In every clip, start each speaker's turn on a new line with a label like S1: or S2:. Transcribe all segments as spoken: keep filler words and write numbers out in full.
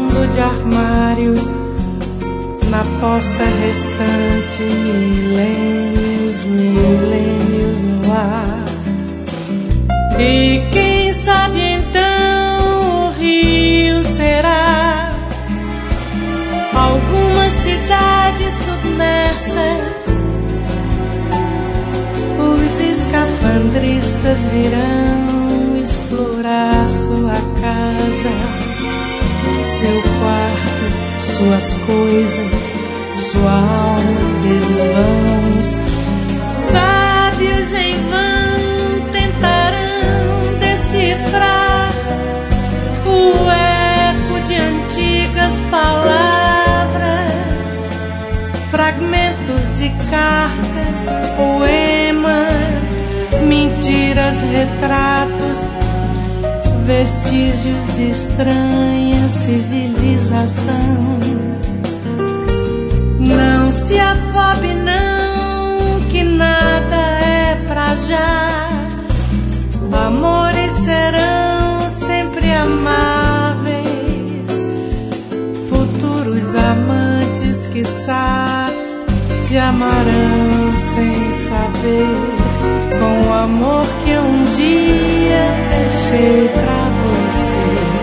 S1: fundo de armário, na posta restante, milênios, milênios no ar. E quem sabe então o rio será alguma cidade submersa. Os escafandristas virão explorar sua casa, seu quarto, suas coisas, sua alma, desvãos. Sábios em vão tentarão decifrar o eco de antigas palavras, fragmentos de cartas, poemas, mentiras, retratos, vestígios de estranha civilização. Não se afobe não, que nada é pra já. Amores serão sempre amáveis, futuros amantes, quiçá, se amarão sem saber, com o amor que eu um dia deixei pra você.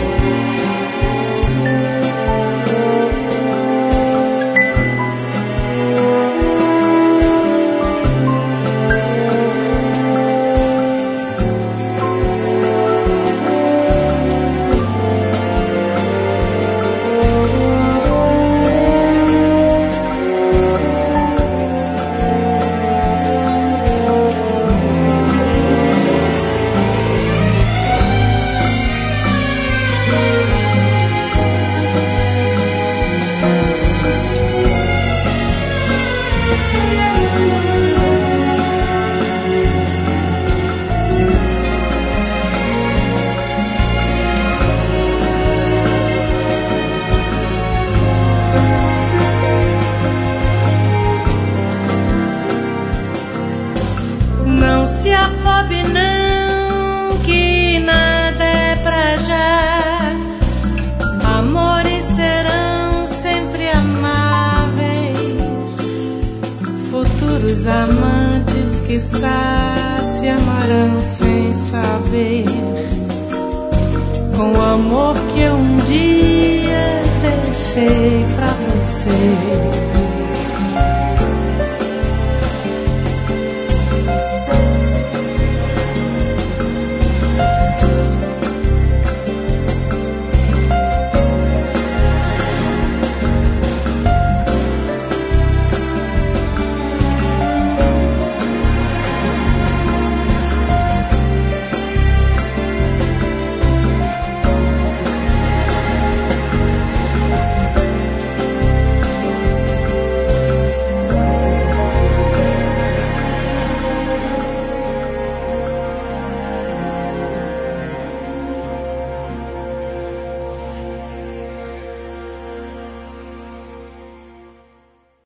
S1: Não se afobe não, que nada é pra já. Amores serão sempre amáveis, futuros amantes, quiçá, se amarão sem saber, com o amor que eu um dia deixei pra você.